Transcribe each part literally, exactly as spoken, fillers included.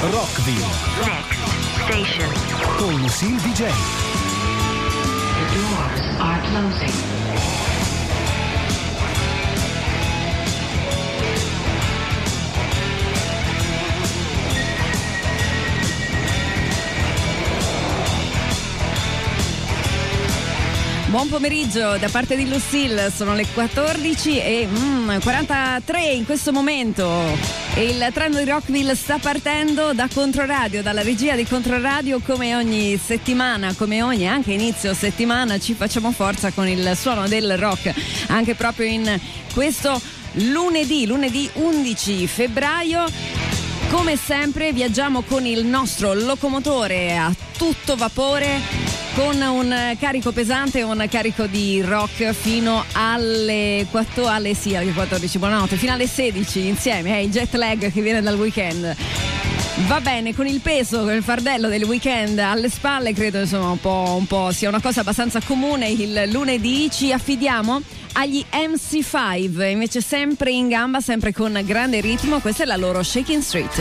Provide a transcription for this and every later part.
Rockville. Next station. Con Lucille D J. The doors are closing. Buon pomeriggio da parte di Lucille, sono le quattordici e mm, quarantatré in questo momento. E il treno di Rockville sta partendo da Controradio, dalla regia di Controradio. Come ogni settimana, come ogni anche inizio settimana, ci facciamo forza con il suono del rock, anche proprio in questo lunedì, lunedì undici febbraio. Come sempre viaggiamo con il nostro locomotore a tutto vapore, con un carico pesante, un carico di rock fino alle quattro, alle sì, alle quattordici, buonanotte, fino alle sedici insieme, eh, il jet lag che viene dal weekend. Va bene, con il peso, con il fardello del weekend alle spalle, credo insomma un po', un po' sia una cosa abbastanza comune. Il lunedì ci affidiamo agli M C cinque, invece sempre in gamba, sempre con grande ritmo. Questa è la loro Shaking Street.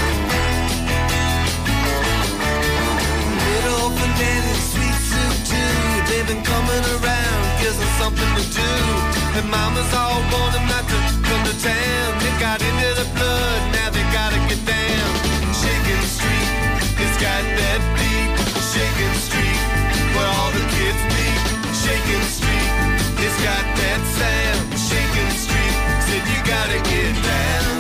They've been coming around, gives them something to do. And mamas all want them not to come to town. They got into the blood, now they gotta get down. Shaking Street, it's got that beat. Shaking Street, where all the kids meet. Shaking Street, it's got that sound. Shaking Street, said you gotta get down.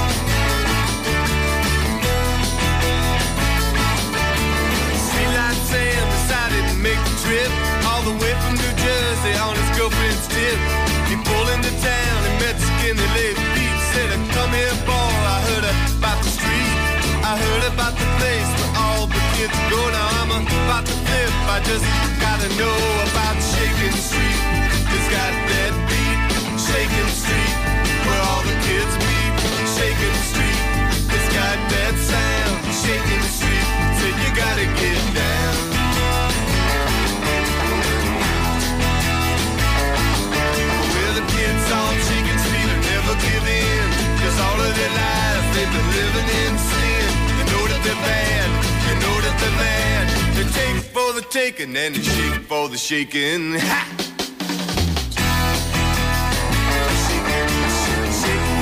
Streetlight Sam decided to make the trip all the way from New Jersey on his girlfriend's tip. He pulled into town and met Skinny Lady Pete. Said, come here, boy, I heard about the street. I heard about the place where all the kids go. Now I'm about to flip, I just gotta know about Shaking Street. It's got that beat, Shaking Street, where all the kids meet. Shaking Street, it's got that sound. Shaking Street, said you gotta get down. Kids on Shaking Street will never give in, cause all of their lives they've been living in sin. You know that they're bad, you know that they're mad. They take for the taking and they shake for the shaking. Ha! Shaking, shaking.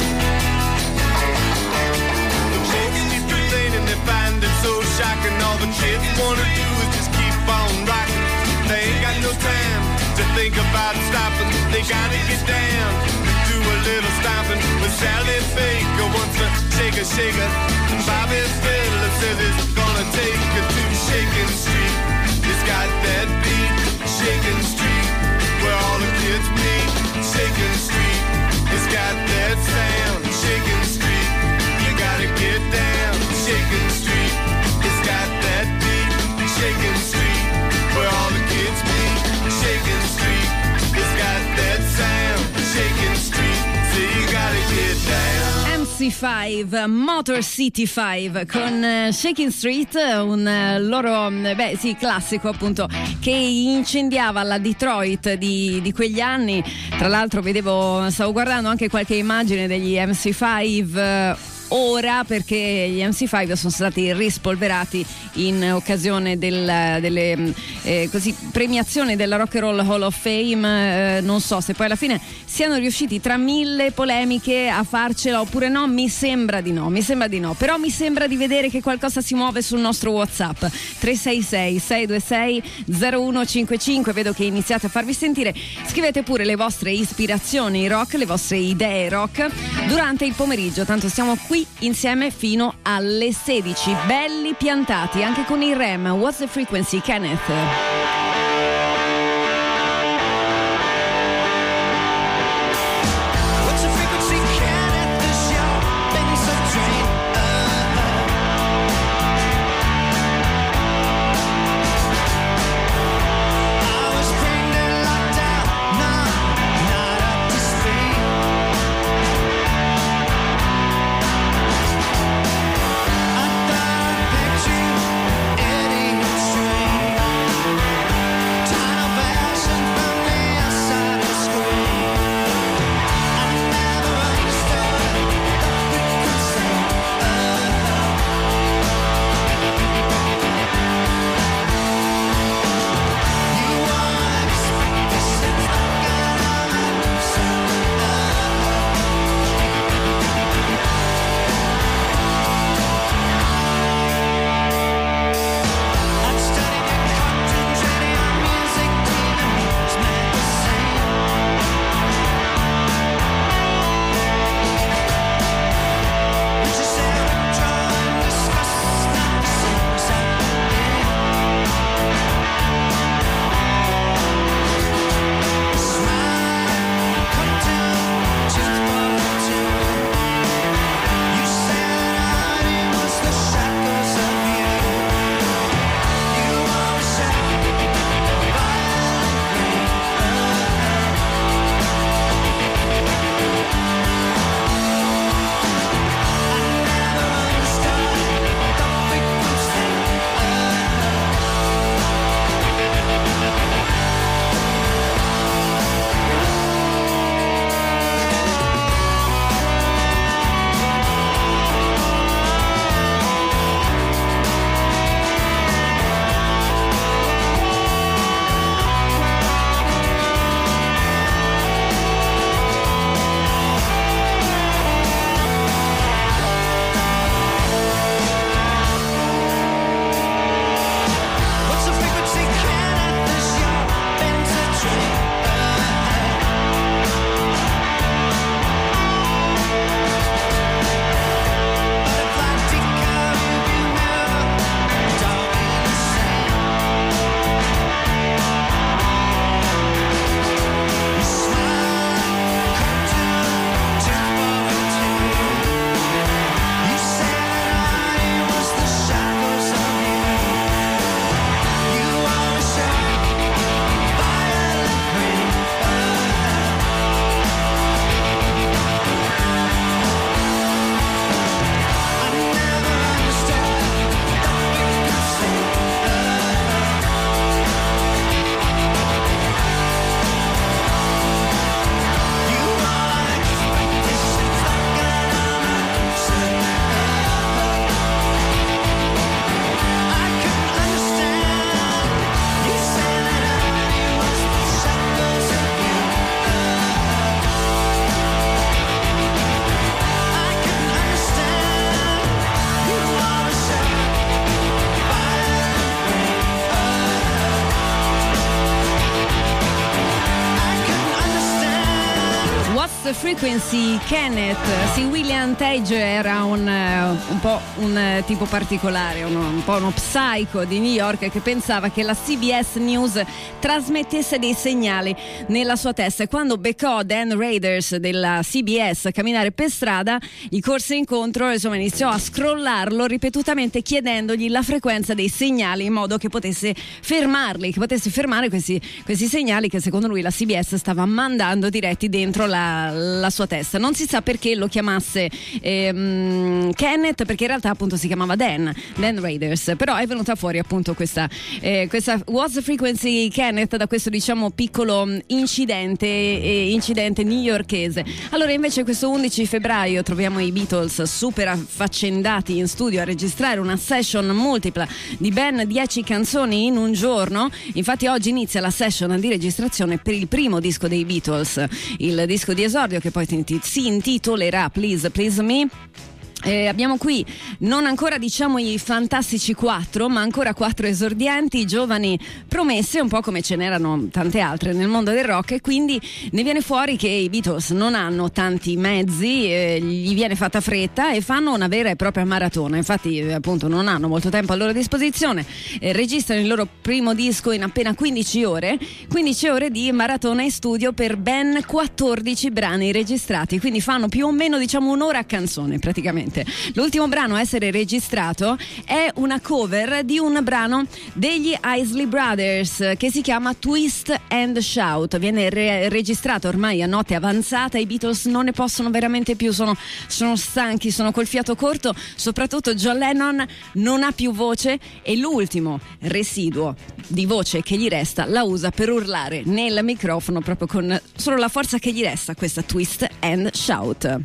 The shaking is complaining, they find it so shocking. All the kids wanna do is just keep on rocking. They ain't got no time to think about stopping. They gotta get down, do a little stomping. With Sally Baker wants to shake a shaker, and Bobby Fiddler says it's gonna take her to Shaking Street. It's got that beat, Shaking Street, where all the kids meet. Shaking Street, it's got that sound. Shaking Street, you gotta get down. Shaking Street, it's got that beat. Shaking Street, where all the kids meet. Shaking Street, it's got that sound. Shaking Street, so you gotta get down. M C cinque, Motor City cinque con uh, Shaking Street, un uh, loro beh sì classico appunto che incendiava la Detroit di, di quegli anni. Tra l'altro vedevo, stavo guardando anche qualche immagine degli M C cinque uh, ora, perché gli M C cinque sono stati rispolverati in occasione del, delle eh, così, premiazioni della Rock and Roll Hall of Fame. Eh, non so se poi alla fine siano riusciti, tra mille polemiche, a farcela oppure no. Mi sembra di no, mi sembra di no, però mi sembra di vedere che qualcosa si muove sul nostro WhatsApp tre sei sei sei due sei zero uno cinque cinque. Vedo che iniziate a farvi sentire. Scrivete pure le vostre ispirazioni rock, le vostre idee rock durante il pomeriggio, tanto stiamo qui insieme fino alle sedici, belli piantati anche con il R E M. What's the frequency, Kenneth? I thought I picked you, Eddie Street. Frequency, Kenneth. Sì, William Tage era un, un po' un tipo particolare, un, un po' uno psycho di New York che pensava che la C B S News trasmettesse dei segnali nella sua testa, e quando beccò Dan Raiders della C B S a camminare per strada gli corse incontro, insomma iniziò a scrollarlo ripetutamente chiedendogli la frequenza dei segnali in modo che potesse fermarli, che potesse fermare questi, questi segnali che secondo lui la C B S stava mandando diretti dentro la, la sua testa. Non si sa perché lo chiamasse ehm, Kenneth, perché in realtà appunto si chiamava Dan, Dan Raiders, però è venuta fuori appunto questa, eh, questa What's the Frequency Kenneth da questo diciamo piccolo incidente, eh, incidente newyorkese. Allora invece questo undici febbraio troviamo i Beatles super affaccendati in studio a registrare una session multipla di ben dieci canzoni in un giorno. Infatti oggi inizia la session di registrazione per il primo disco dei Beatles, il disco di esordio che poi si intitolerà Please Please Me. Eh, abbiamo qui non ancora diciamo i fantastici quattro, ma ancora quattro esordienti, giovani promesse, un po' come ce n'erano tante altre nel mondo del rock, e quindi ne viene fuori che i Beatles non hanno tanti mezzi, eh, gli viene fatta fretta e fanno una vera e propria maratona. Infatti eh, appunto non hanno molto tempo a loro disposizione, eh, registrano il loro primo disco in appena quindici ore quindici ore di maratona in studio per ben quattordici brani registrati, quindi fanno più o meno diciamo un'ora a canzone praticamente. L'ultimo brano a essere registrato è una cover di un brano degli Isley Brothers che si chiama Twist and Shout. Viene re- registrato ormai a notte avanzata, i Beatles non ne possono veramente più, sono, sono stanchi, sono col fiato corto, soprattutto John Lennon non ha più voce e l'ultimo residuo di voce che gli resta la usa per urlare nel microfono proprio con solo la forza che gli resta, questa Twist and Shout.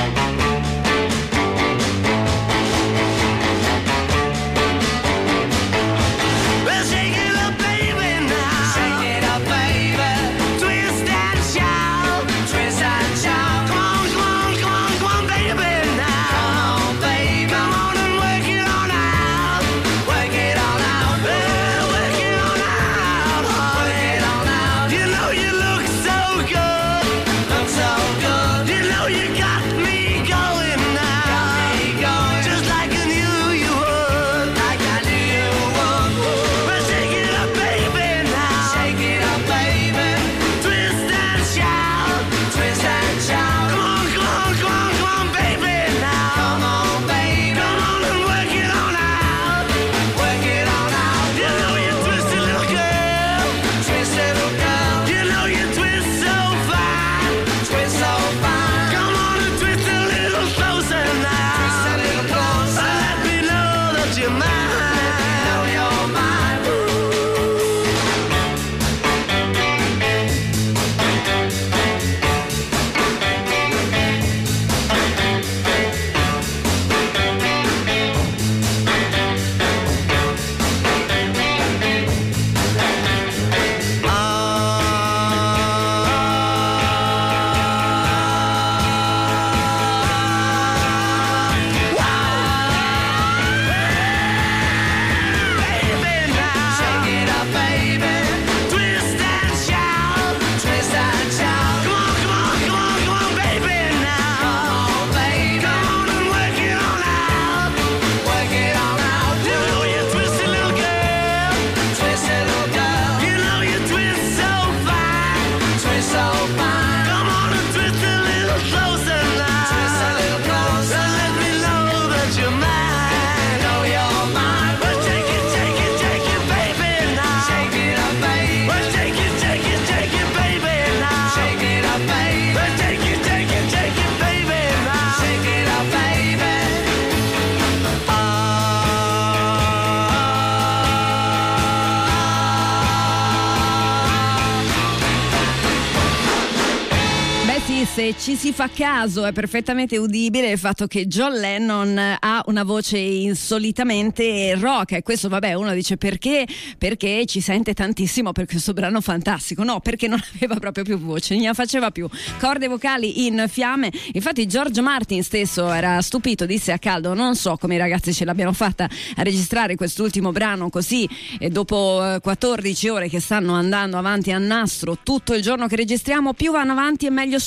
Se ci si fa caso è perfettamente udibile il fatto che John Lennon ha una voce insolitamente rock, e questo vabbè uno dice perché? Perché ci sente tantissimo per questo brano fantastico. No, perché non aveva proprio più voce, non ne faceva più, corde vocali in fiamme. Infatti George Martin stesso era stupito, disse a caldo: non so come i ragazzi ce l'abbiano fatta a registrare quest'ultimo brano così, e dopo quattordici ore che stanno andando avanti a nastro tutto il giorno che registriamo, più vanno avanti e meglio suonano.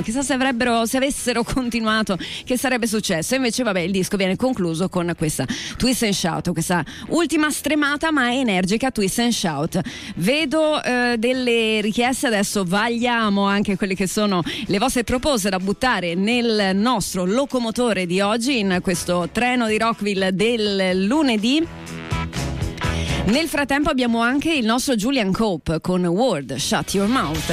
chissà se avrebbero, se avessero continuato, che sarebbe successo. Invece vabbè, il disco viene concluso con questa Twist and Shout, questa ultima stremata ma energica Twist and Shout. Vedo eh, delle richieste, adesso vagliamo anche quelle che sono le vostre proposte da buttare nel nostro locomotore di oggi, in questo treno di Rockville del lunedì. Nel frattempo abbiamo anche il nostro Julian Cope con Word, Shut Your Mouth.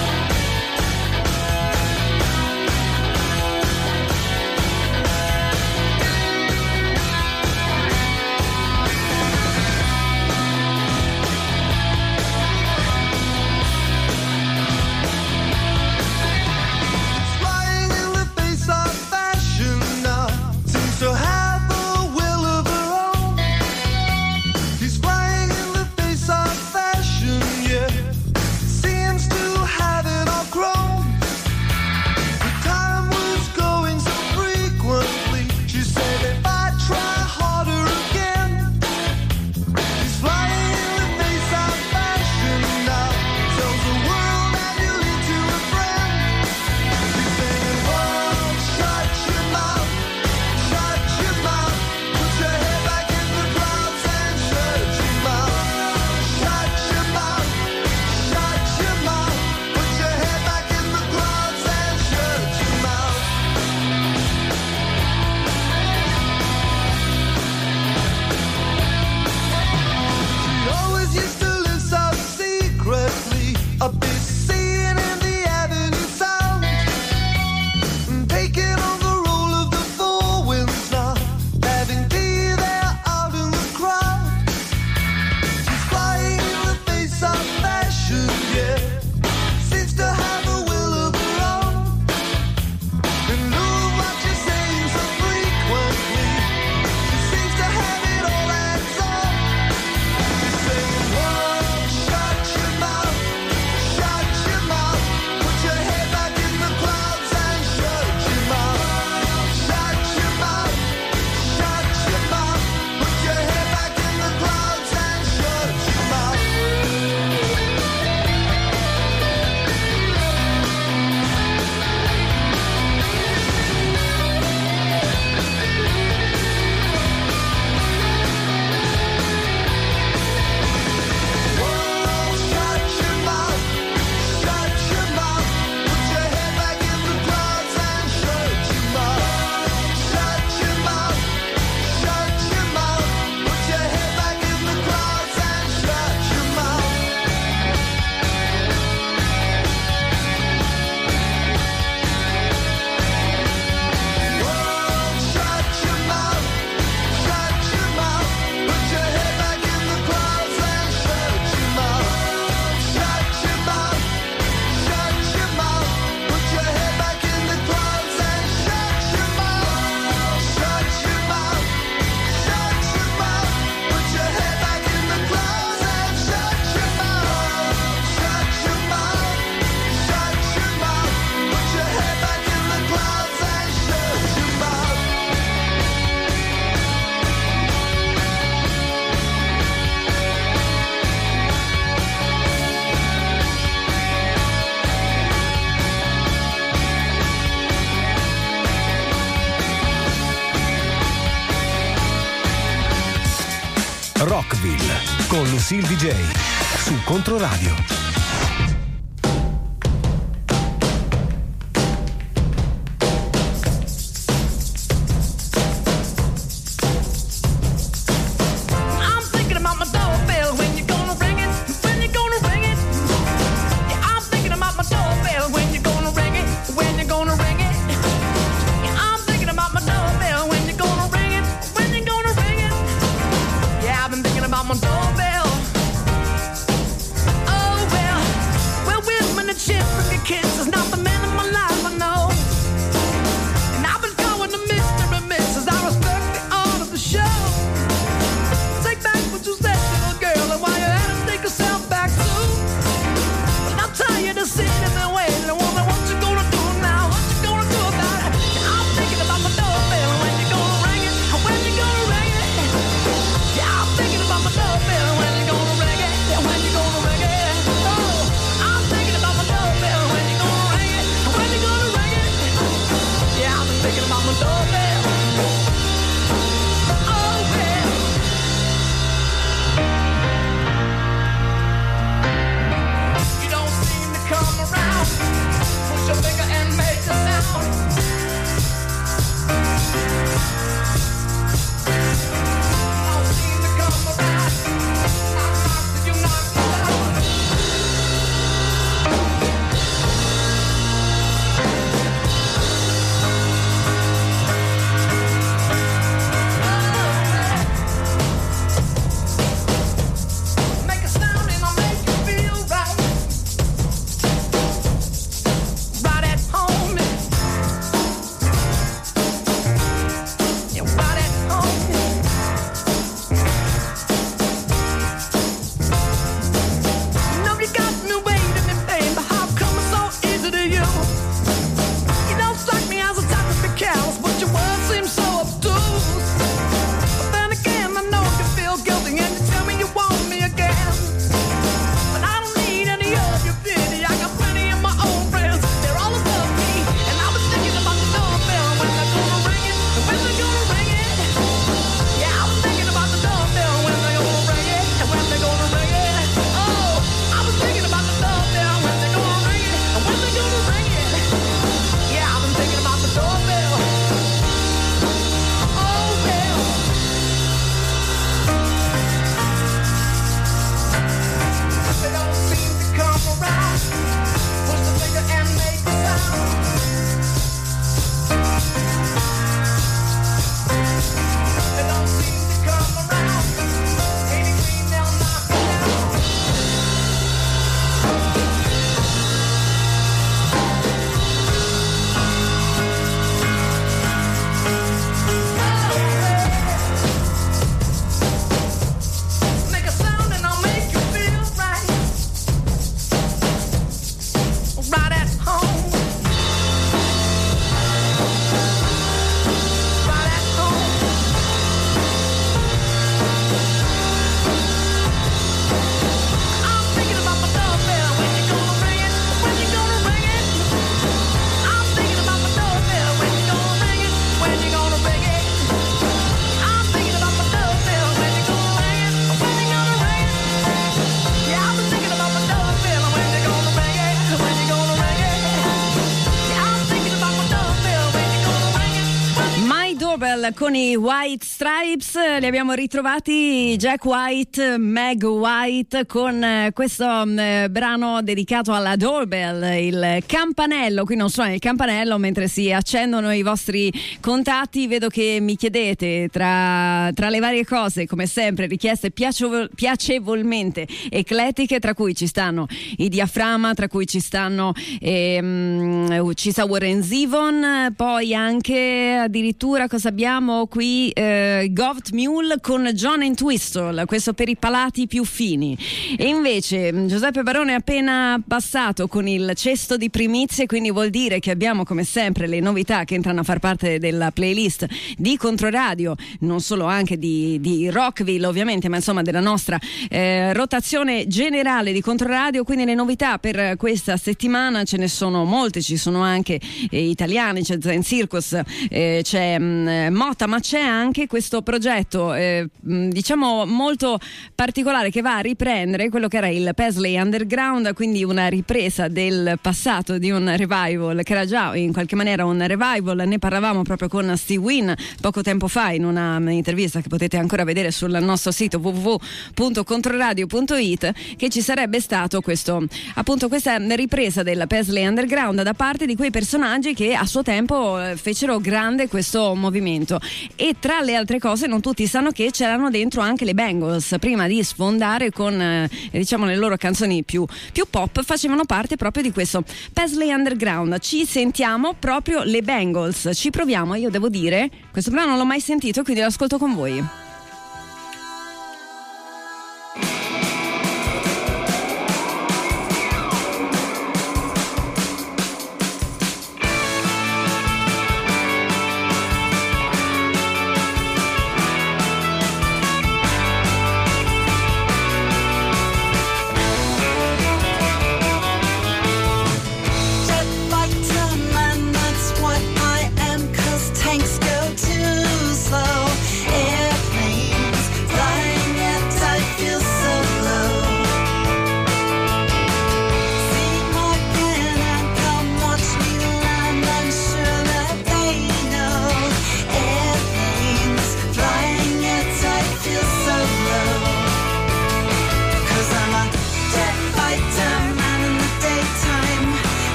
Rockville con Lucille D J su Controradio. About my doorbell. Oh well. Chemical con i White Stripes, li abbiamo ritrovati Jack White, Meg White con eh, questo eh, brano dedicato alla doorbell, il campanello. Qui non suona il campanello mentre si accendono i vostri contatti. Vedo che mi chiedete tra, tra le varie cose, come sempre, richieste piacevol- piacevolmente eclettiche, tra cui ci stanno i diaframma, tra cui ci stanno ehm, ci sta Warren Zevon, poi anche addirittura cosa abbiamo qui, eh, Gov't Mule con John Entwistle, questo per i palati più fini. E invece Giuseppe Barone è appena passato con il cesto di primizie, quindi vuol dire che abbiamo come sempre le novità che entrano a far parte della playlist di Controradio, non solo anche di, di Rockville ovviamente, ma insomma della nostra eh, rotazione generale di Controradio. Quindi le novità per questa settimana ce ne sono molte, ci sono anche eh, italiani, c'è Zen Circus, eh, c'è mh, Motta, ma c'è anche questo progetto eh, mh, diciamo molto particolare che va a riprendere quello che era il Paisley Underground, quindi una ripresa del passato di un revival che era già in qualche maniera un revival. Ne parlavamo proprio con Steve Wynn poco tempo fa in una intervista che potete ancora vedere sul nostro sito w w w punto controradio punto i t, che ci sarebbe stato questo appunto questa ripresa del Paisley Underground da parte di quei personaggi che a suo tempo fecero grande questo movimento. E tra le altre cose non tutti sanno che c'erano dentro anche le Bangles, prima di sfondare con eh, diciamo le loro canzoni più, più pop, facevano parte proprio di questo Paisley Underground. Ci sentiamo proprio le Bangles, ci proviamo. Io devo dire, questo brano non l'ho mai sentito, quindi lo ascolto con voi. Tanks go too slow. Airplane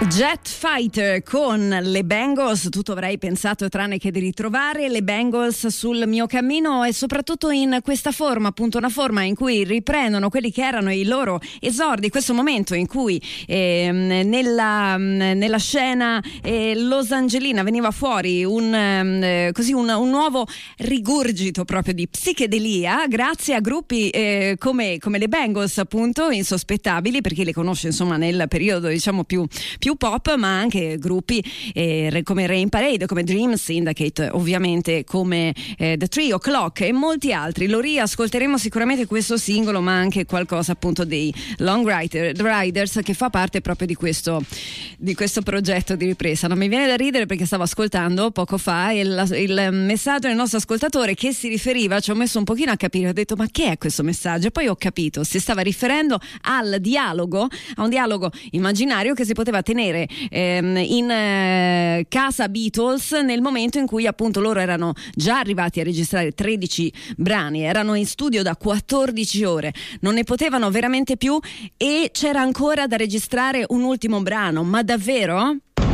Jet Fighter con le Bangles, tutto avrei pensato tranne che di ritrovare le Bangles sul mio cammino, e soprattutto in questa forma, appunto una forma in cui riprendono quelli che erano i loro esordi, questo momento in cui eh, nella, nella scena eh, losangelina veniva fuori un, eh, così un, un nuovo rigurgito proprio di psichedelia grazie a gruppi eh, come, come le Bangles, appunto insospettabili per chi le conosce insomma nel periodo diciamo più più pop, ma anche gruppi eh, come Rain Parade, come Dream Syndicate, ovviamente come eh, The Trio Clock e molti altri. Lo riascolteremo sicuramente questo singolo, ma anche qualcosa appunto dei Long Rider, Riders, che fa parte proprio di questo di questo progetto di ripresa. Non mi viene da ridere perché stavo ascoltando poco fa il, il messaggio del nostro ascoltatore che si riferiva, ci ho messo un pochino a capire, ho detto ma che è questo messaggio? E poi ho capito, si stava riferendo al dialogo, a un dialogo immaginario che si poteva tenere ehm, in eh, casa Beatles nel momento in cui appunto loro erano già arrivati a registrare tredici brani, erano in studio da quattordici ore, non ne potevano veramente più e c'era ancora da registrare un ultimo brano. Ma davvero?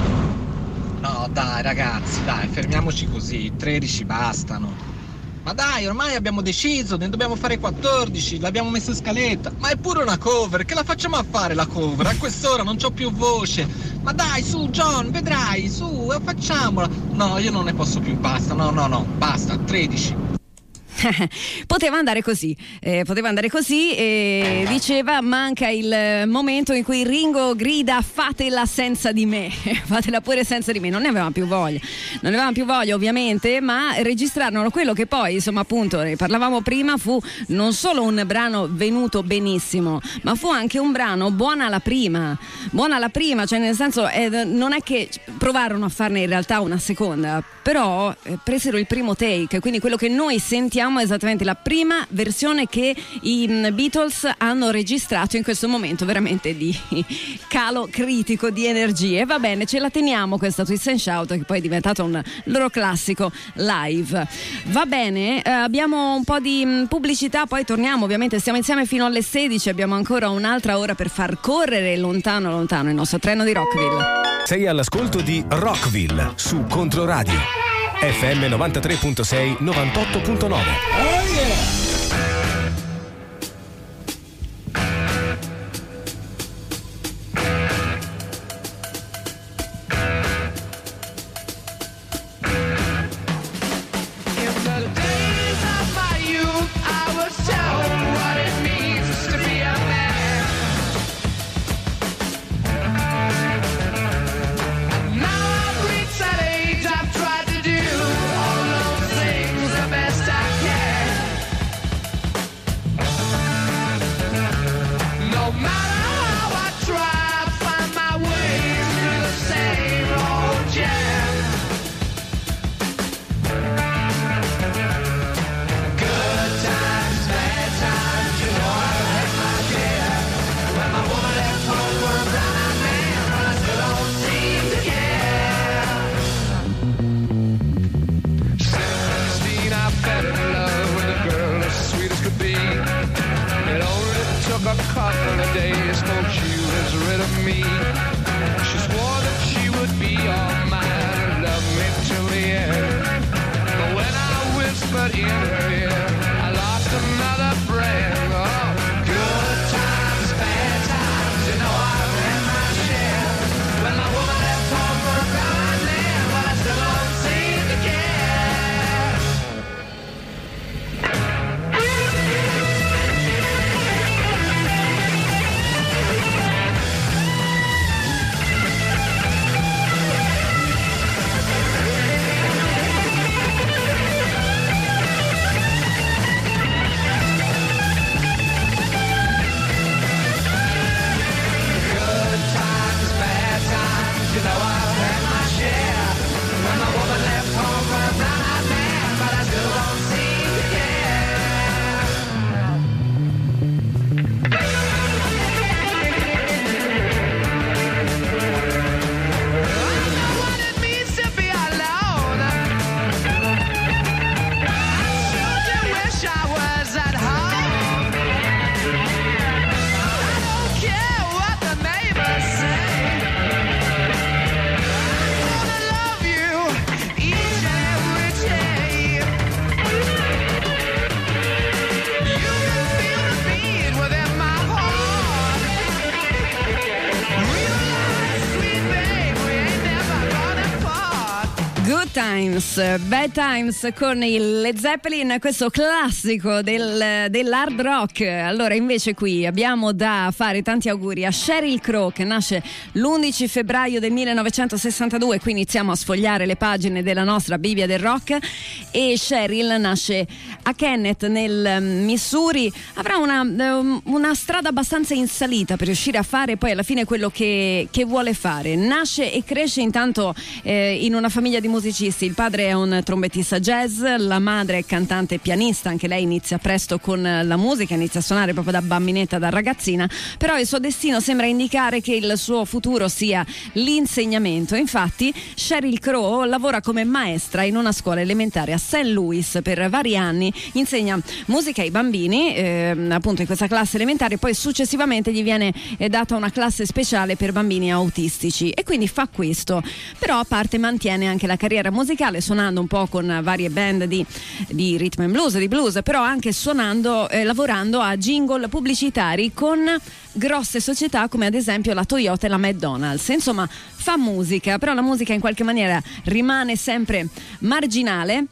No dai ragazzi, dai, fermiamoci così, tredici bastano. Ma dai, ormai abbiamo deciso, ne dobbiamo fare quattordici, l'abbiamo messo in scaletta. Ma è pure una cover, che la facciamo a fare la cover? A quest'ora non c'ho più voce. Ma dai, su John, vedrai, su, facciamola. No, io non ne posso più, basta, no, no, no, basta, tredici. Poteva andare così, eh, poteva andare così e diceva manca il momento in cui Ringo grida fatela senza di me, fatela pure senza di me. Non ne avevamo più voglia, non ne avevamo più voglia ovviamente, ma registrarono quello che poi insomma appunto ne parlavamo prima, fu non solo un brano venuto benissimo, ma fu anche un brano buona alla prima, buona alla prima, cioè nel senso eh, non è che provarono a farne in realtà una seconda, però eh, presero il primo take, quindi quello che noi sentiamo è esattamente la prima versione che i Beatles hanno registrato in questo momento veramente di calo critico di energie. Va bene, ce la teniamo questa Twist and Shout che poi è diventato un loro classico live. Va bene, eh, abbiamo un po' di pubblicità, poi torniamo, ovviamente stiamo insieme fino alle sedici, abbiamo ancora un'altra ora per far correre lontano lontano il nostro treno di Rockville. Sei all'ascolto di Rockville su Controradio F M novantatré virgola sei, novantotto virgola nove. Oh yeah! Times, Bad Times con il Led Zeppelin, questo classico del, dell'hard rock. Allora invece qui abbiamo da fare tanti auguri a Sheryl Crow, che nasce l'undici febbraio del millenovecentosessantadue, qui iniziamo a sfogliare le pagine della nostra Bibbia del rock, e Sheryl nasce a Kennett nel Missouri. Avrà una, una strada abbastanza in salita per riuscire a fare poi alla fine quello che, che vuole fare. Nasce e cresce intanto eh, in una famiglia di musicisti. Il padre è un trombettista jazz, la madre è cantante e pianista, anche lei inizia presto con la musica, inizia a suonare proprio da bambinetta, da ragazzina, però il suo destino sembra indicare che il suo futuro sia l'insegnamento. Infatti Sheryl Crow lavora come maestra in una scuola elementare a Saint Louis per vari anni, insegna musica ai bambini eh, appunto in questa classe elementare, poi successivamente gli viene eh, data una classe speciale per bambini autistici, e quindi fa questo, però a parte mantiene anche la carriera musicale suonando un po' con varie band di, di rhythm and blues, di blues, però anche suonando, eh, lavorando a jingle pubblicitari con grosse società come ad esempio la Toyota e la McDonald's. Insomma, fa musica, però la musica in qualche maniera rimane sempre marginale,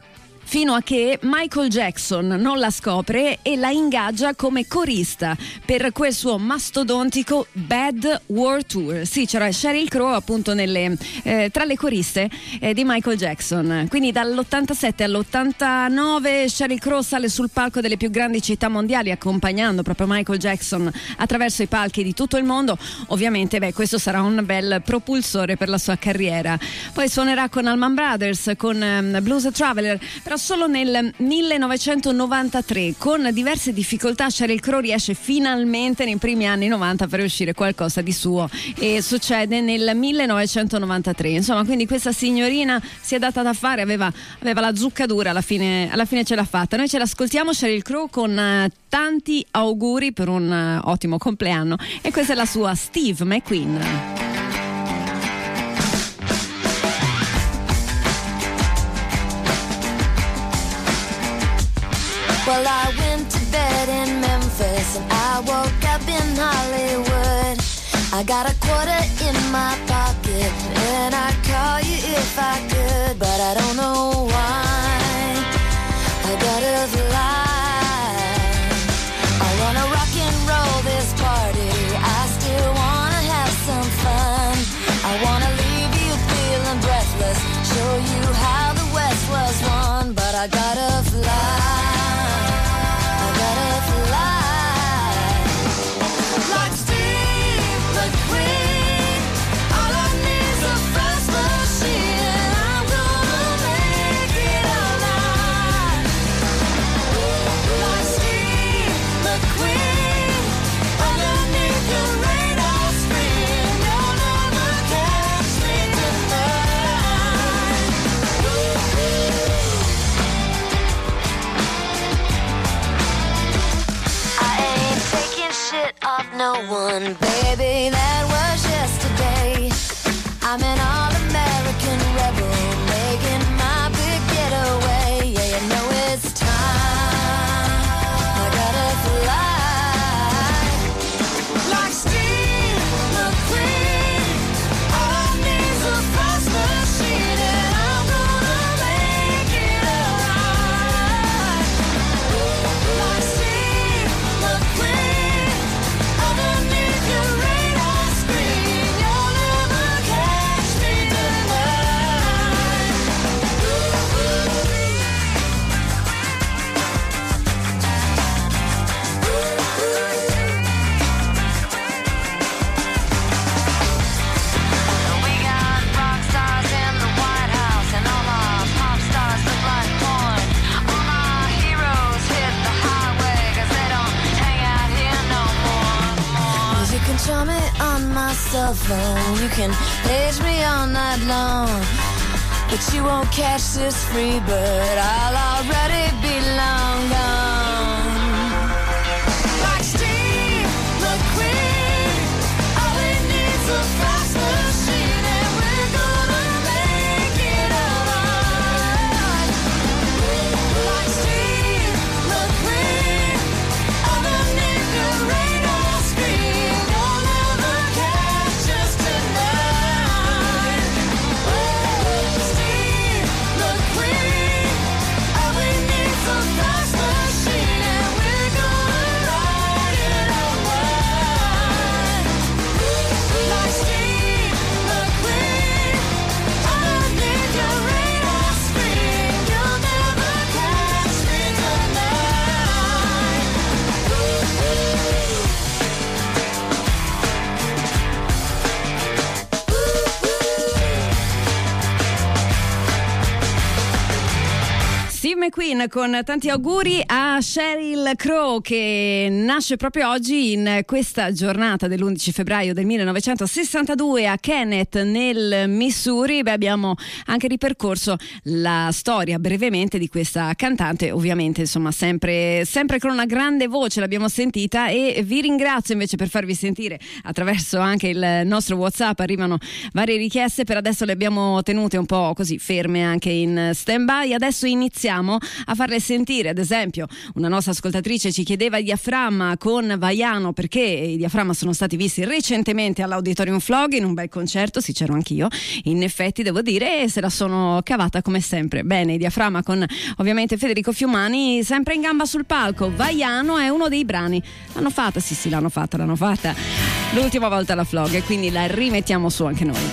fino a che Michael Jackson non la scopre e la ingaggia come corista per quel suo mastodontico Bad World Tour. Sì, c'era Sheryl Crow appunto nelle, eh, tra le coriste eh, di Michael Jackson. Quindi dall'ottantasette all'ottantanove Sheryl Crow sale sul palco delle più grandi città mondiali, accompagnando proprio Michael Jackson attraverso i palchi di tutto il mondo. Ovviamente beh, questo sarà un bel propulsore per la sua carriera. Poi suonerà con Allman Brothers, con um, Blues Traveler, però solo nel millenovecentonovantatré, con diverse difficoltà, Sheryl Crow riesce finalmente nei primi anni novanta a fare uscire qualcosa di suo, e succede nel millenovecentonovantatré. Insomma, quindi questa signorina si è data da fare, aveva, aveva la zucca dura, alla fine, alla fine ce l'ha fatta. Noi ce l'ascoltiamo, Sheryl Crow, con uh, tanti auguri per un uh, ottimo compleanno, e questa è la sua Steve McQueen. Well, I went to bed in Memphis and I woke up in Hollywood. I got a quarter in my pocket and I'd call you if I could, but I don't know why I gotta fly. I wanna rock and roll this party, I still wanna have some fun. I wanna leave you feeling breathless, show you how the West was won, but I gotta fly. Off no one, baby, that was yesterday. I'm an all-American rebel, making my big getaway. Yeah, you know it's time, I gotta fly. Like Steve McQueen, all I need's a fast machine, and I'm gonna make it alright. Like Steve McQueen, show me on my cell phone. You can page me all night long, but you won't catch this free bird. I'll already be long gone. Like Steve McQueen, all he needs a fast machine, and we're gonna make it alright. Like Steve McQueen, underneath the radar screen. Steve Station con tanti auguri a Sheryl Crow, che nasce proprio oggi in questa giornata dell'undici febbraio del millenovecentosessantadue a Kennett nel Missouri. Beh, abbiamo anche ripercorso la storia brevemente di questa cantante, ovviamente insomma sempre, sempre con una grande voce, l'abbiamo sentita, e vi ringrazio invece per farvi sentire attraverso anche il nostro WhatsApp. Arrivano varie richieste, per adesso le abbiamo tenute un po' così ferme anche in stand by. Adesso iniziamo a farle sentire. Ad esempio una nostra ascoltatrice ci chiedeva i Diaframma con Vaiano, perché i Diaframma sono stati visti recentemente all'Auditorium Flog in un bel concerto. Sì, c'ero anch'io, in effetti devo dire, e se la sono cavata come sempre bene. I Diaframma con ovviamente Federico Fiumani sempre in gamba sul palco. Vaiano è uno dei brani. L'hanno fatta, sì sì l'hanno fatta, l'hanno fatta l'ultima volta alla Flog, e quindi la rimettiamo su anche noi.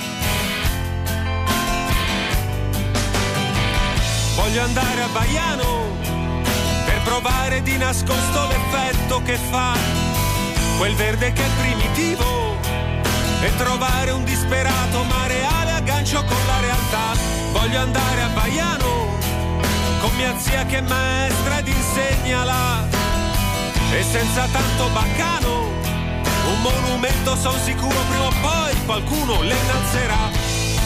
Voglio andare a Baiano per provare di nascosto l'effetto che fa quel verde che è primitivo, e trovare un disperato ma reale aggancio con la realtà. Voglio andare a Baiano con mia zia che è maestra ed insegna là, e senza tanto baccano un monumento son sicuro prima o poi qualcuno le innalzerà.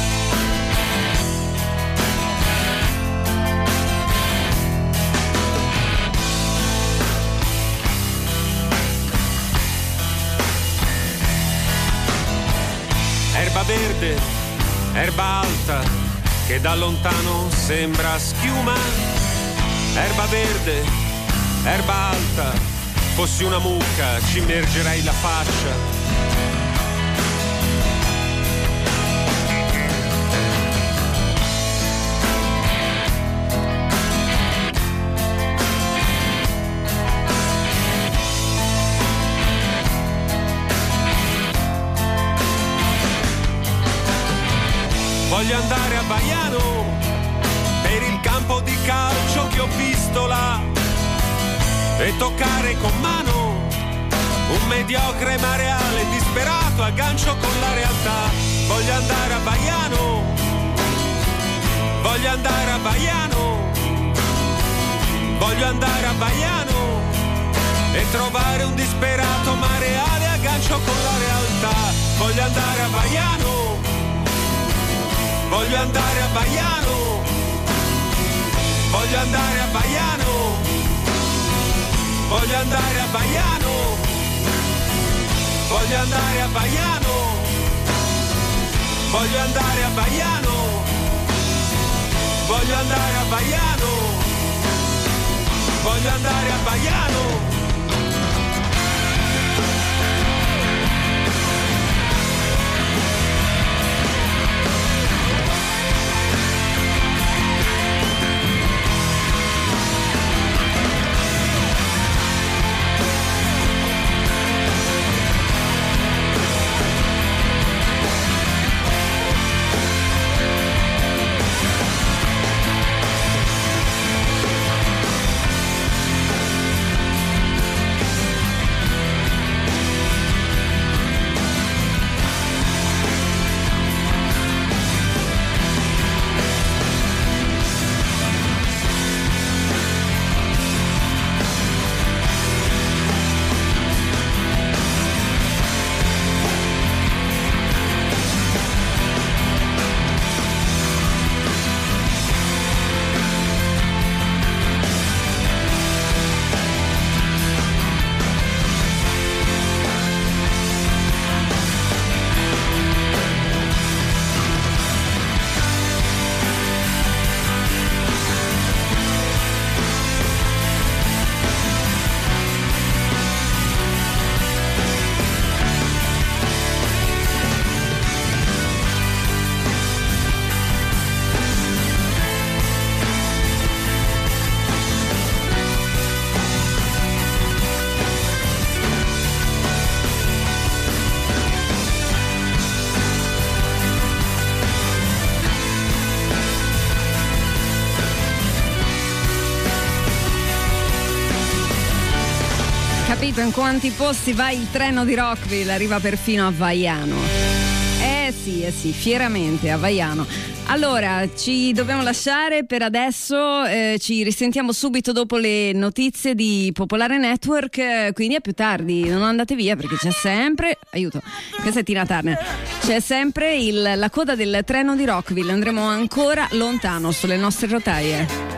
Erba verde, erba alta, che da lontano sembra schiuma. Erba verde, erba alta, fossi una mucca ci immergerei la faccia. Voglio andare a Baiano per il campo di calcio che ho visto là, e toccare con mano un mediocre ma reale disperato aggancio con la realtà. Voglio andare a Baiano, voglio andare a Baiano, voglio andare a Baiano e trovare un disperato ma reale aggancio con la realtà. Voglio andare a Baiano, voglio andare a Baiano, voglio andare a Baiano, voglio andare a Baiano, voglio andare a Baiano, voglio andare a Baiano, voglio andare a Baiano, voglio andare a Baiano. In quanti posti va il treno di Rockville? Arriva perfino a Vaiano. Eh sì, eh sì, fieramente a Vaiano. Allora, ci dobbiamo lasciare per adesso, eh, ci risentiamo subito dopo le notizie di Popolare Network, eh, quindi a più tardi, non andate via perché c'è sempre, aiuto, questa è Tina Turner, c'è sempre il, la coda del treno di Rockville, andremo ancora lontano sulle nostre rotaie.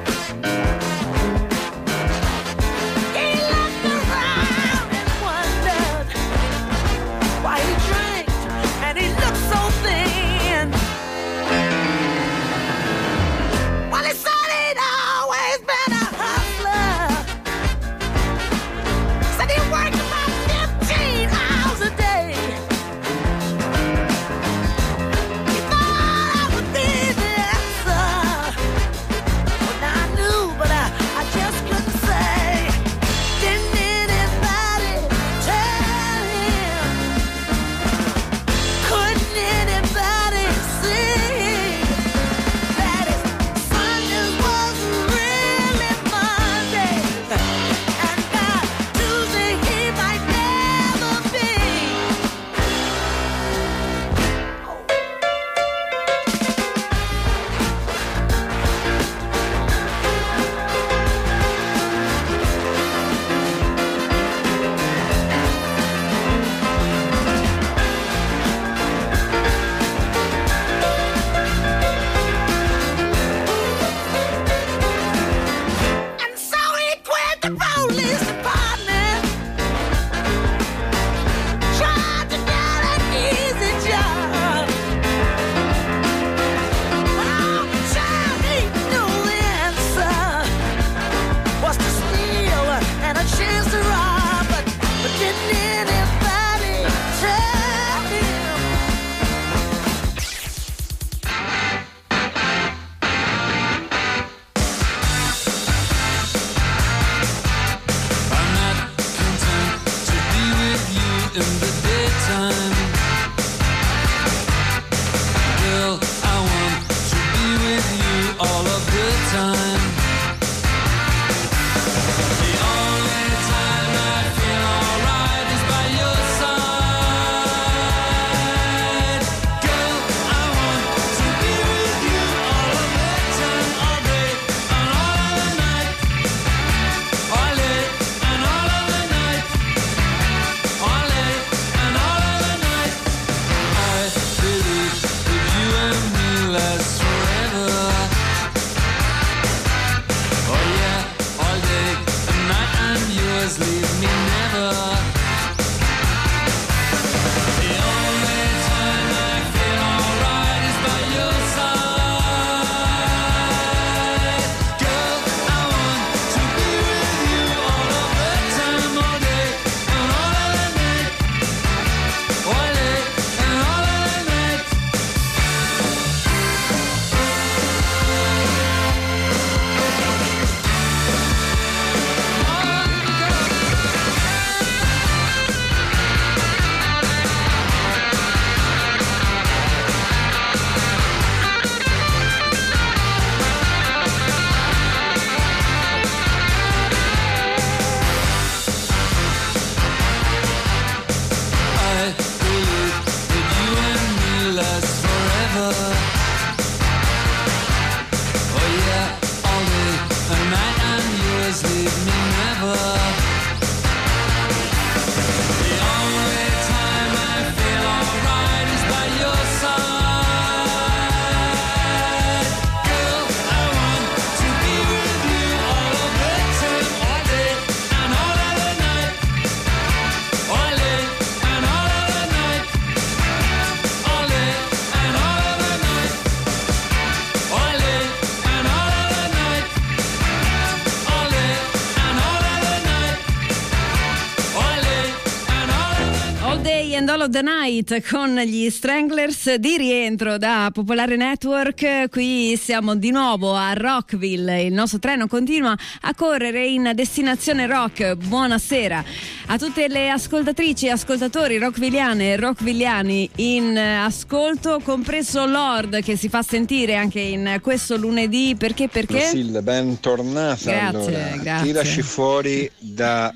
All of the Night con gli Stranglers di rientro da Popolare Network. Qui siamo di nuovo a Rockville, il nostro treno continua a correre in destinazione rock. Buonasera a tutte le ascoltatrici e ascoltatori rockvilliane e rockvilliani in ascolto, compreso Lord che si fa sentire anche in questo lunedì. Perché? Perché? Lucille, bentornata. Grazie, allora, grazie. Tiraci fuori da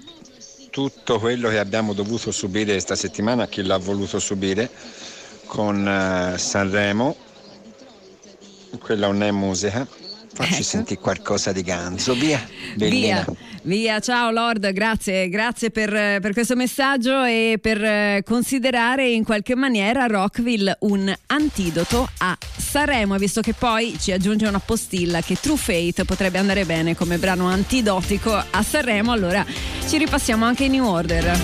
tutto quello che abbiamo dovuto subire questa settimana, chi l'ha voluto subire con uh, Sanremo, quella non è musica. Facci Ecco. sentire qualcosa di ganzo, via. Bellina. Via, via, ciao Lord, grazie, grazie per, per questo messaggio e per eh, considerare in qualche maniera Rockville un antidoto a Sanremo, visto che poi ci aggiunge una postilla che True Faith potrebbe andare bene come brano antidotico a Sanremo, allora ci ripassiamo anche in New Order.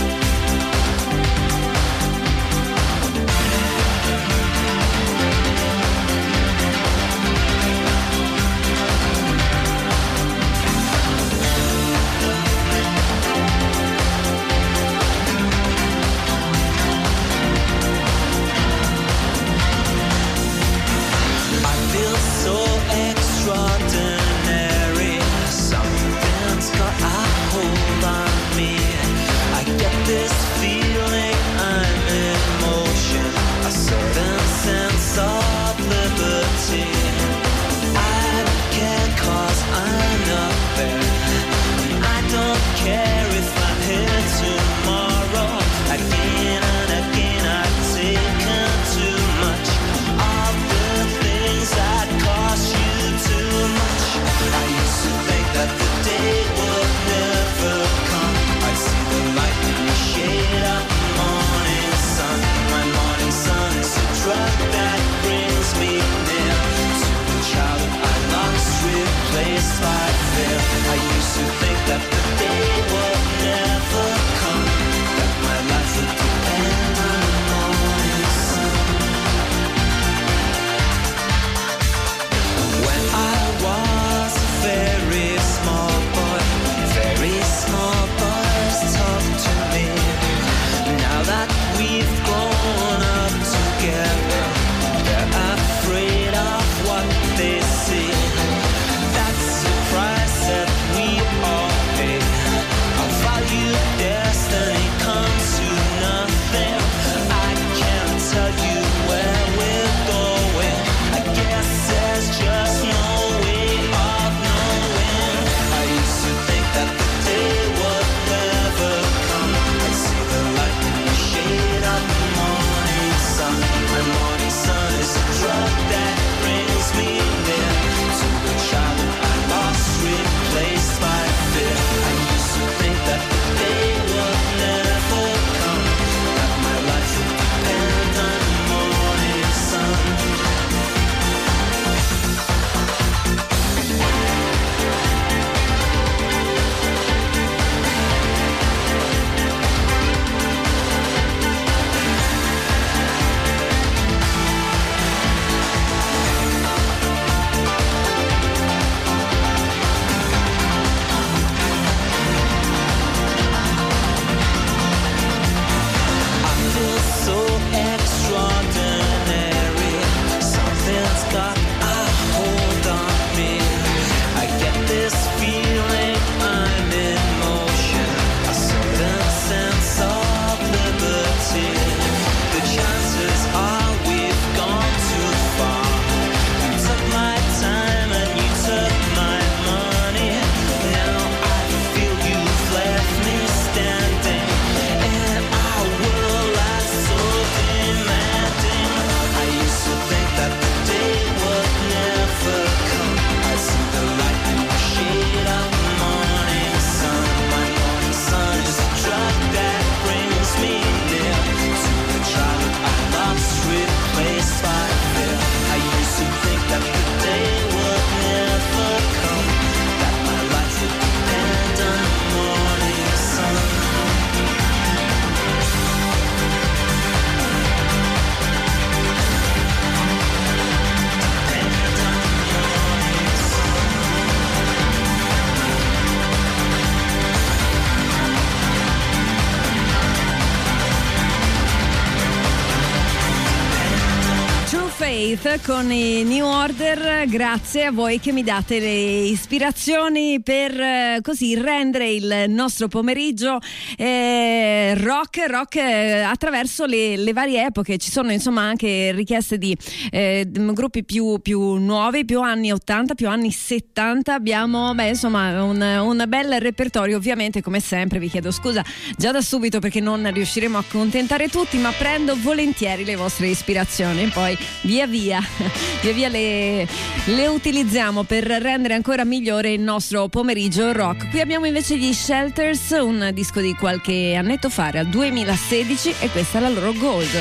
Faith con i New Order, grazie a voi che mi date le ispirazioni per eh, così rendere il nostro pomeriggio eh, rock, rock eh, attraverso le, le varie epoche. Ci sono insomma anche richieste di eh, gruppi più, più nuovi, più anni ottanta, più anni settanta. Abbiamo beh, insomma un, un bel repertorio. Ovviamente come sempre vi chiedo scusa già da subito perché non riusciremo a accontentare tutti, ma prendo volentieri le vostre ispirazioni, poi via via via, via via le, le utilizziamo per rendere ancora migliore il nostro pomeriggio rock. Qui abbiamo invece gli Shelters, un disco di qualche annetto fa, al duemilasedici, e questa è la loro Gold.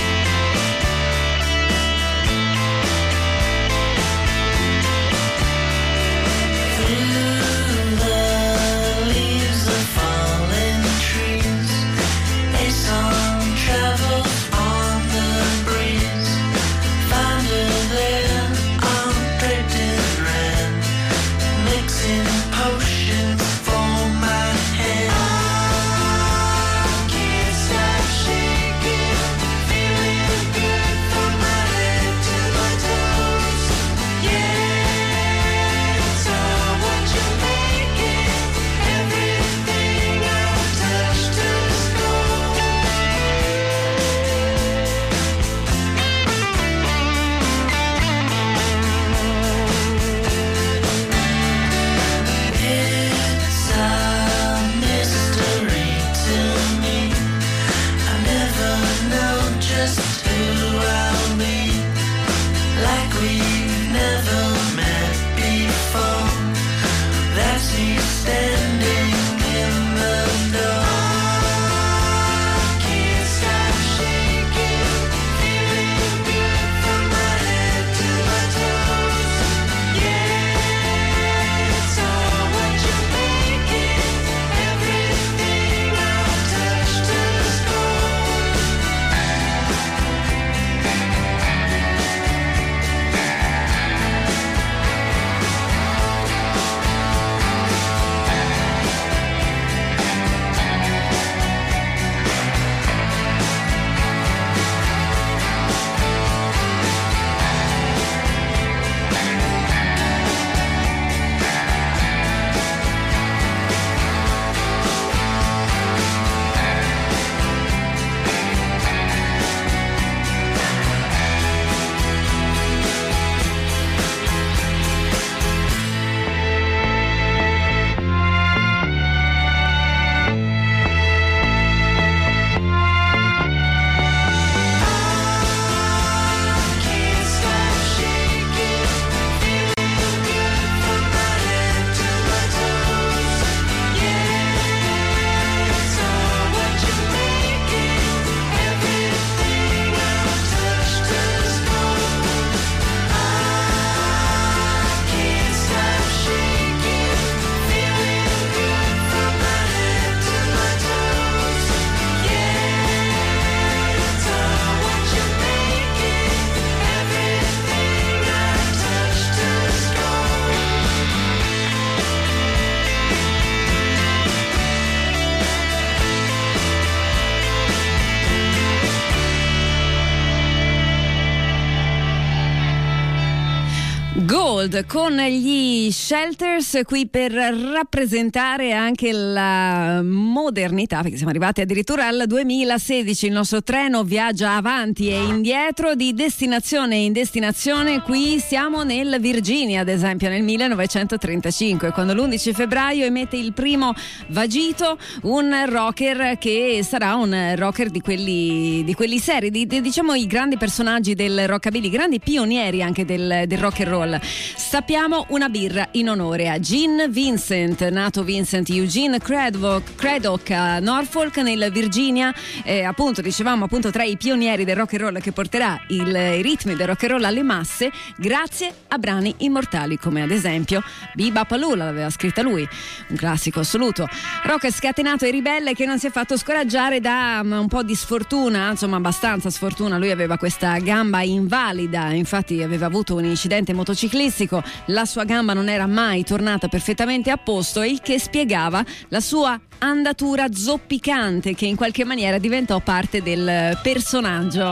Con gli Shelters qui per rappresentare anche la modernità, perché siamo arrivati addirittura al duemilasedici. Il nostro treno viaggia avanti e indietro di destinazione in destinazione. Qui siamo nel Virginia, ad esempio, nel millenovecentotrentacinque, quando l'undici febbraio emette il primo Vagito, un rocker che sarà un rocker di quelli, di quelli seri, di, di, diciamo i grandi personaggi del rockabilly, grandi pionieri anche del, del rock and roll. Sappiamo una birra in onore a Gene Vincent, nato Vincent Eugene Craddock, Craddock a Norfolk nel Virginia, eh, appunto dicevamo appunto tra i pionieri del rock and roll, che porterà il, i ritmi del rock and roll alle masse grazie a brani immortali come ad esempio Be-Bop-A-Lula, l'aveva scritta lui, un classico assoluto. Rock scatenato e ribelle che non si è fatto scoraggiare da um, un po' di sfortuna, insomma abbastanza sfortuna. Lui aveva questa gamba invalida, infatti aveva avuto un incidente motociclistico, la sua gamba non era mai tornata perfettamente a posto, il che spiegava la sua andatura zoppicante, che in qualche maniera diventò parte del personaggio,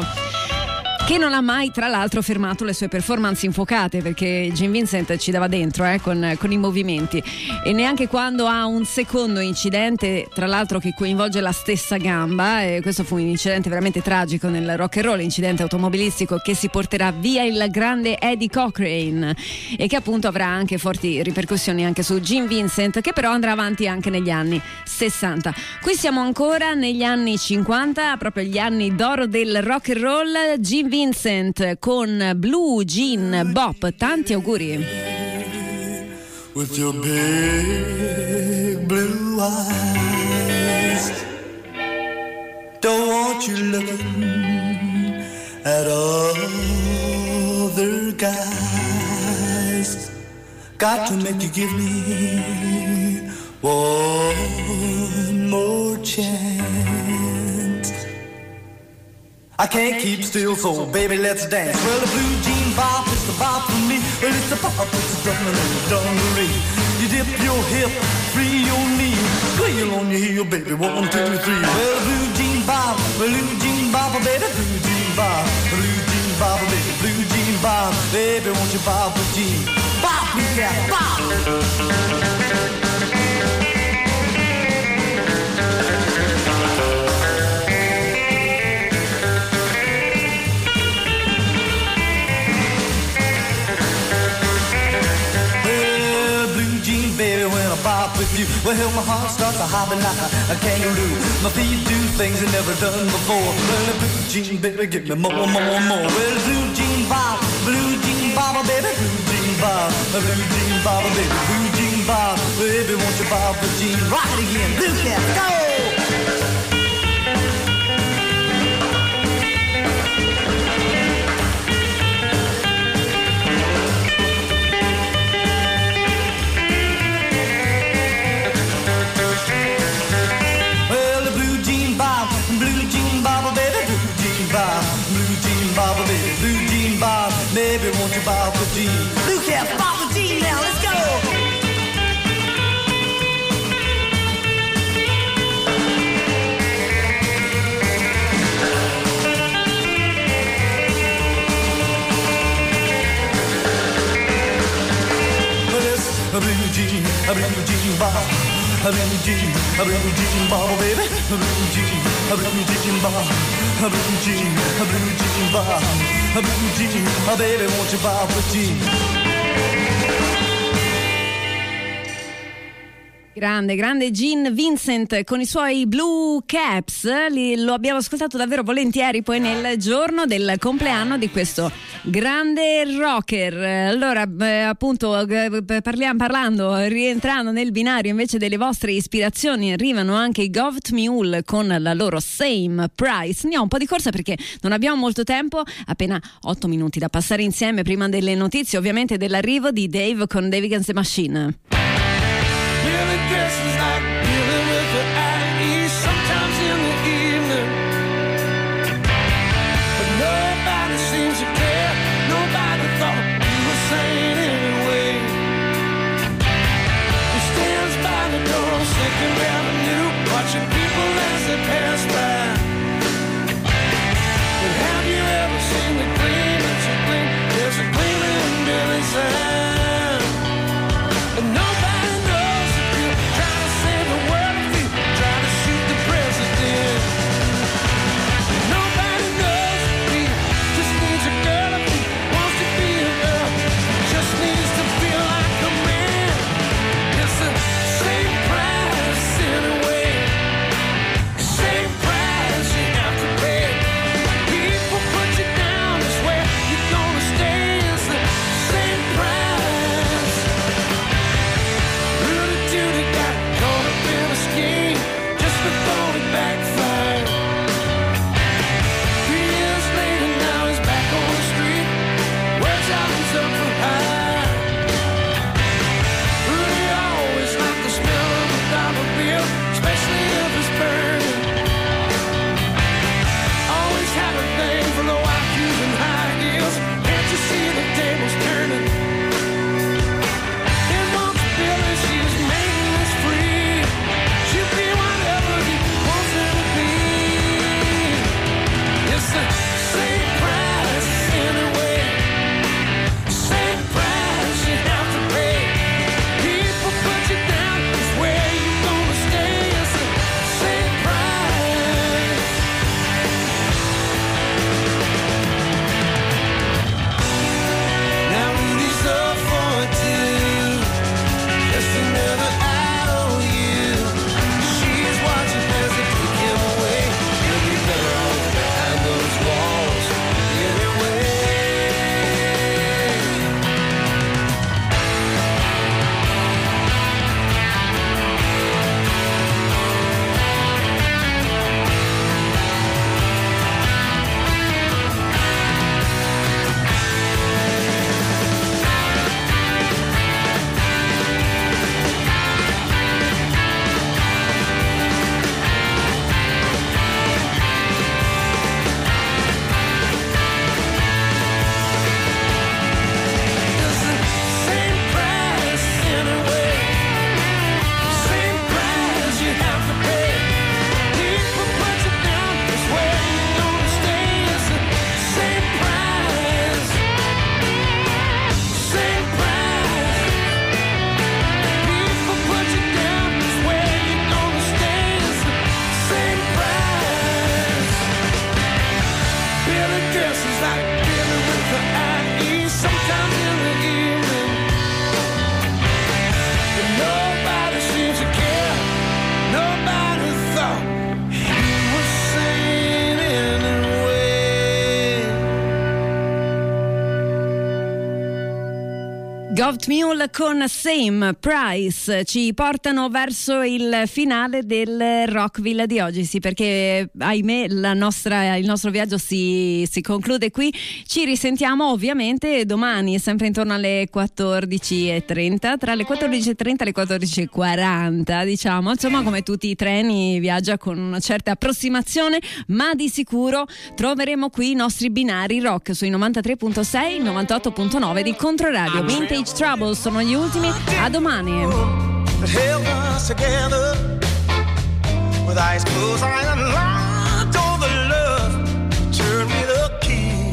che non ha mai tra l'altro fermato le sue performance infuocate, perché Gene Vincent ci dava dentro eh, con, con i movimenti, e neanche quando ha un secondo incidente, tra l'altro che coinvolge la stessa gamba, e questo fu un incidente veramente tragico nel rock and roll, incidente automobilistico che si porterà via il grande Eddie Cochrane e che appunto avrà anche forti ripercussioni anche su Gene Vincent, che però andrà avanti anche negli anni sessanta. Qui siamo ancora negli anni cinquanta, proprio gli anni d'oro del rock and roll. Gene Vincent con Blue Jean Bop, tanti auguri. With your big blue eyes, don't want you looking at other guys. Got to make you give me one more chance. I can't keep still, so baby, let's dance. Well, the blue jean bop is the bop for me. Well, it's the bop, it's the dungaree. You dip your hip, free your knee, squeal on your heel, baby, one, two, three. Well, the blue jean bop, blue jean bop, baby, blue jean bop, blue jean bop, baby, blue jean bop, baby, won't you bop with jean? Bop, yeah, bop. With you, well, my heart starts a hopping like a, a kangaroo. My feet do things I never done before. Well, the blue jean, baby, give me more, more, more. Well, blue jean bob, blue jean bob, baby, blue jean bob, blue jean bob, baby, blue jean bob, baby, won't you bob the jean? Rock it again, blue cat, go! Baby, won't you bob the jean? Blue cat, bob the jean now, let's go! A blue jean, a blue jean bob, a blue jean, a blue jean bob, baby, a blue jean, a blue jean bob, a blue jean, a blue jean bob, a blue jean, a baby, won't you bob the jean? Grande, grande Gene Vincent con i suoi Blue Caps, li, lo abbiamo ascoltato davvero volentieri poi nel giorno del compleanno di questo grande rocker. Allora eh, appunto eh, parliamo, parlando, rientrando nel binario invece delle vostre ispirazioni, arrivano anche i Gov't Mule con la loro Same Price. Andiamo un po' di corsa perché non abbiamo molto tempo, appena otto minuti da passare insieme prima delle notizie, ovviamente dell'arrivo di Dave con Dave Against the Machine. Billy dresses like Billy with her Aggie, sometimes in the evening. But nobody seems to care, nobody thought he was sane anyway. He stands by the door, second avenue, watching people as they pass by. But have you ever seen the gleam? It's a gleam, there's a gleam in Billy's eye. And nobody knows if you try to save the world, if you try to shoot the president. Goat Mule con Same Price ci portano verso il finale del Rockville di oggi, sì, perché ahimè la nostra, il nostro viaggio si, si conclude qui. Ci risentiamo ovviamente domani, sempre intorno alle quattordici e trenta, tra le quattordici e trenta e le quattordici e quaranta, diciamo, insomma, come tutti i treni viaggia con una certa approssimazione, ma di sicuro troveremo qui i nostri binari rock sui novantatré virgola sei, novantotto virgola nove di Controradio. Vintage Trouble sono gli ultimi, a domani. Held us together with eyes closed. I unlocked all the love, turned me the key.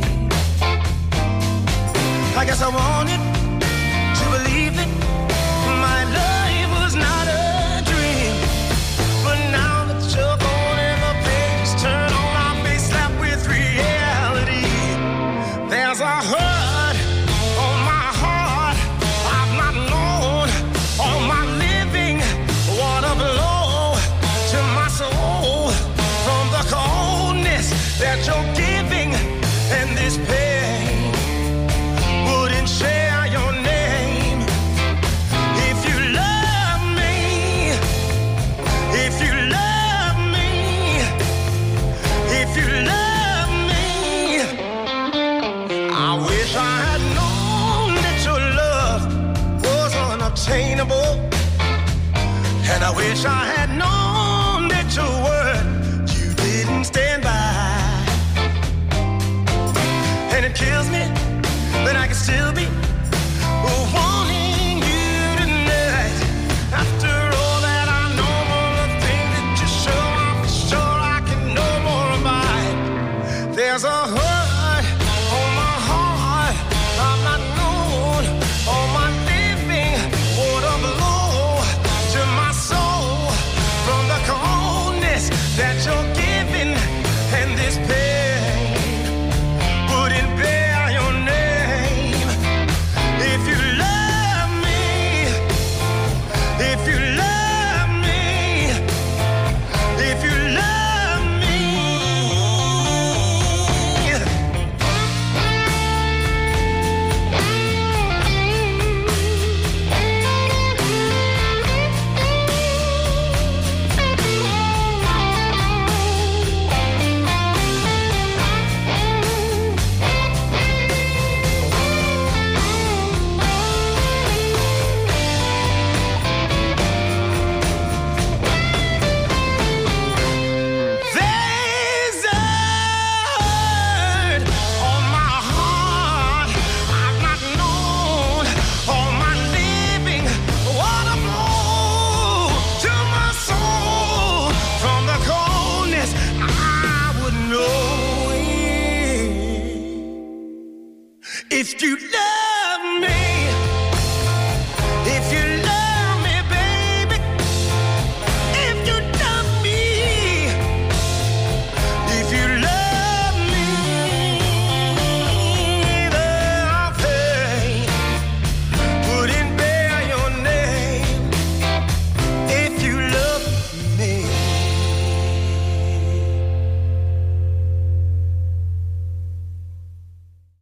I guess I wanted to believe that my life was not a dream, but now that you're gone and the pages turn on my face, slapped with reality. There's a hurt on my heart I've not known all my living. What a blow to my soul from the coldness that you're giving, and this pain wouldn't share your name. If you love me, if you love me, if you love me, I wish I had known that your love was unobtainable, and I wish I had known that your word you didn't stand by. And it kills me that I can still be wanting you tonight. After all that I know, all the things that you show, I'm sure I can know more about it. There's a hurt on my heart I've not known all my living. What a blow to my soul from the coldness that you're giving, and this pain wouldn't bear your name. If you love me, if you love me, if you love me. There's a hurt on my heart I've not known all my living. What a blow to my soul from the coldness. I would know it if you love me.